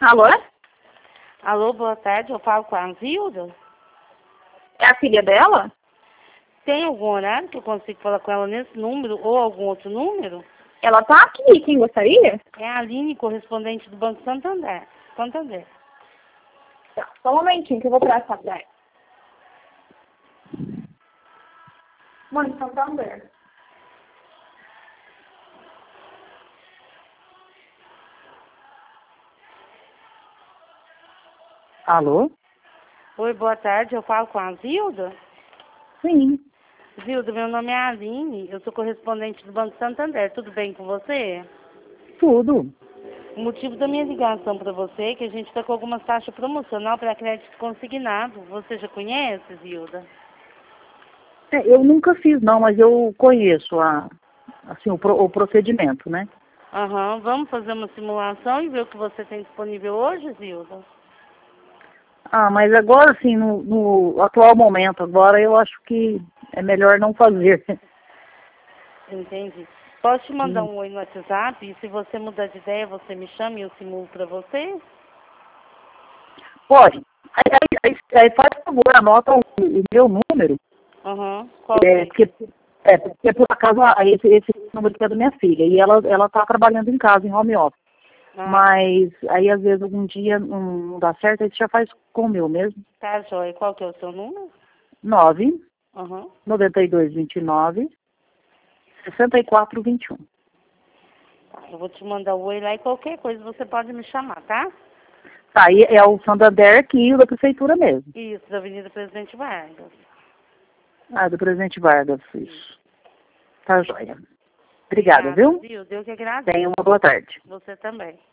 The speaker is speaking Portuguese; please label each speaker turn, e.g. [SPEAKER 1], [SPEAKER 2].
[SPEAKER 1] Alô?
[SPEAKER 2] Alô, boa tarde, eu falo com a Zilda.
[SPEAKER 1] É a filha dela?
[SPEAKER 2] Tem algum horário que eu consigo falar com ela nesse número ou algum outro número?
[SPEAKER 1] Ela tá aqui, quem gostaria?
[SPEAKER 2] É a Aline, correspondente do Banco Santander. Santander.
[SPEAKER 1] Tá, só um momentinho que eu vou passar pra ela. Mãe, Santander.
[SPEAKER 3] Alô?
[SPEAKER 2] Oi, boa tarde, eu falo com a Zilda.
[SPEAKER 3] Sim,
[SPEAKER 2] Zilda, meu nome é Aline, eu sou correspondente do Banco Santander. Tudo bem com você?
[SPEAKER 3] tudo.
[SPEAKER 2] O motivo da minha ligação para você é que a gente está com algumas taxas promocional para crédito consignado. Você já conhece, Zilda?
[SPEAKER 3] Eu nunca fiz não, mas eu conheço o procedimento, né?
[SPEAKER 2] Aham, vamos fazer uma simulação e ver o que você tem disponível hoje, Zilda?
[SPEAKER 3] Ah, mas agora assim, no atual momento, agora eu acho que é melhor não fazer.
[SPEAKER 2] Entendi. Posso te mandar um oi no WhatsApp e se você mudar de ideia, você me chama e eu simulo para você?
[SPEAKER 3] Pode. Aí faz favor, anota o meu número,
[SPEAKER 2] Aham, qual que é?
[SPEAKER 3] porque por acaso esse número aqui é da minha filha, e ela tá trabalhando em casa, em home office.
[SPEAKER 2] Ah,
[SPEAKER 3] Mas aí às vezes algum dia não dá certo, aí você já faz com o meu mesmo.
[SPEAKER 2] tá, joia. Qual que é o seu número?
[SPEAKER 3] 9
[SPEAKER 2] Aham.
[SPEAKER 3] 92 29 64 21.
[SPEAKER 2] Tá, eu vou te mandar o oi lá e qualquer coisa você pode me chamar, tá?
[SPEAKER 3] Tá, e é o Santander aqui, o da prefeitura mesmo.
[SPEAKER 2] Isso, da Avenida Presidente Vargas.
[SPEAKER 3] Ah, do presidente Vargas, isso. Tá joia. Obrigada, viu?
[SPEAKER 2] Zilda, eu que agradeço.
[SPEAKER 3] Tenha uma boa tarde.
[SPEAKER 2] Você também.